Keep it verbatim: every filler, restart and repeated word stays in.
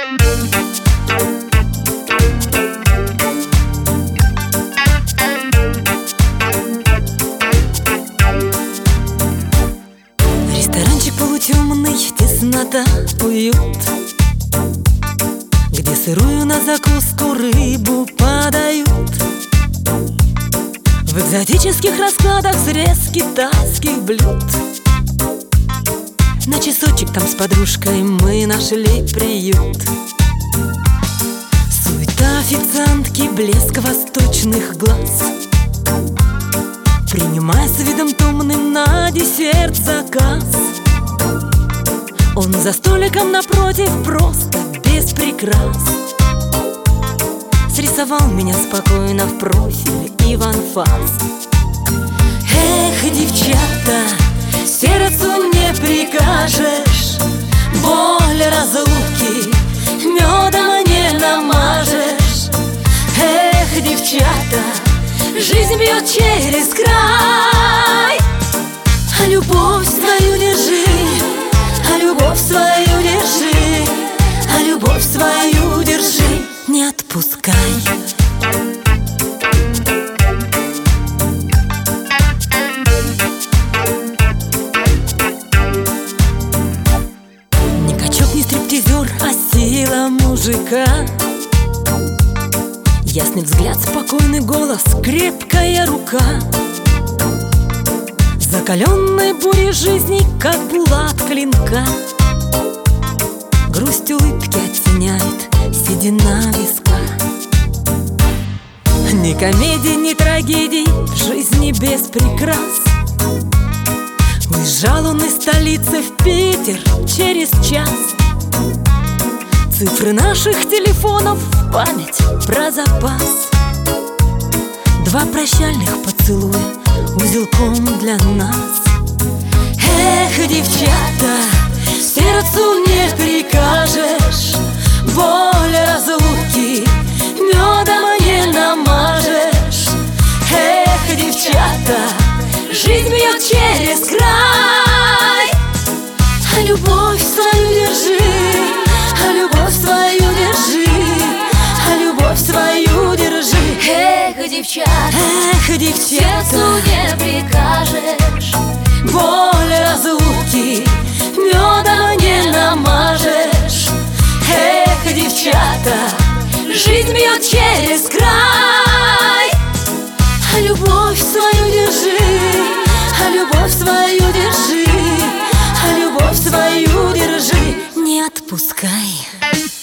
Ресторанчик полутемный, теснота, уют, где сырую на закуску рыбу подают. В экзотических раскладах срез китайских блюд. На часочек там с подружкой мы нашли приют. Суета официантки, блеск восточных глаз, принимая с видом томным на десерт заказ. Он за столиком напротив, просто без прикрас, срисовал меня спокойно в профиль и в анфас. Эх, девчата, сердцу не прикажешь, боль разлуки медом не намажешь. Эх, девчата, жизнь бьет через край, а любовь свою держи, а любовь свою держи, а любовь свою держи, не отпускай. Не качок, не стриптизер, а сила мужика. Ясный взгляд, спокойный голос, крепкая рука. Закаленной бурей жизни, как булат клинка. Грусть улыбки оттеняет седина виска. Ни комедий, ни трагедий в жизни без прикрас. Уезжал он из столицы в Питер через час. Цифры наших телефонов в память про запас. Два прощальных поцелуя узелком для нас. Эх, девчата, сердцу не прикажешь, боль разлуки медом не намажешь. Эх, девчата, жизнь бьет через край, а любовь свою держи, а любовь свою держи, а любовь свою держи. Эх, девчата, эх, девчата, сердцу не прикажешь, боль разлуки медом не намажешь. Эх, девчата, жизнь бьет через край, а любовь свою держи, а любовь свою держи, а любовь свою держи, не отпускай.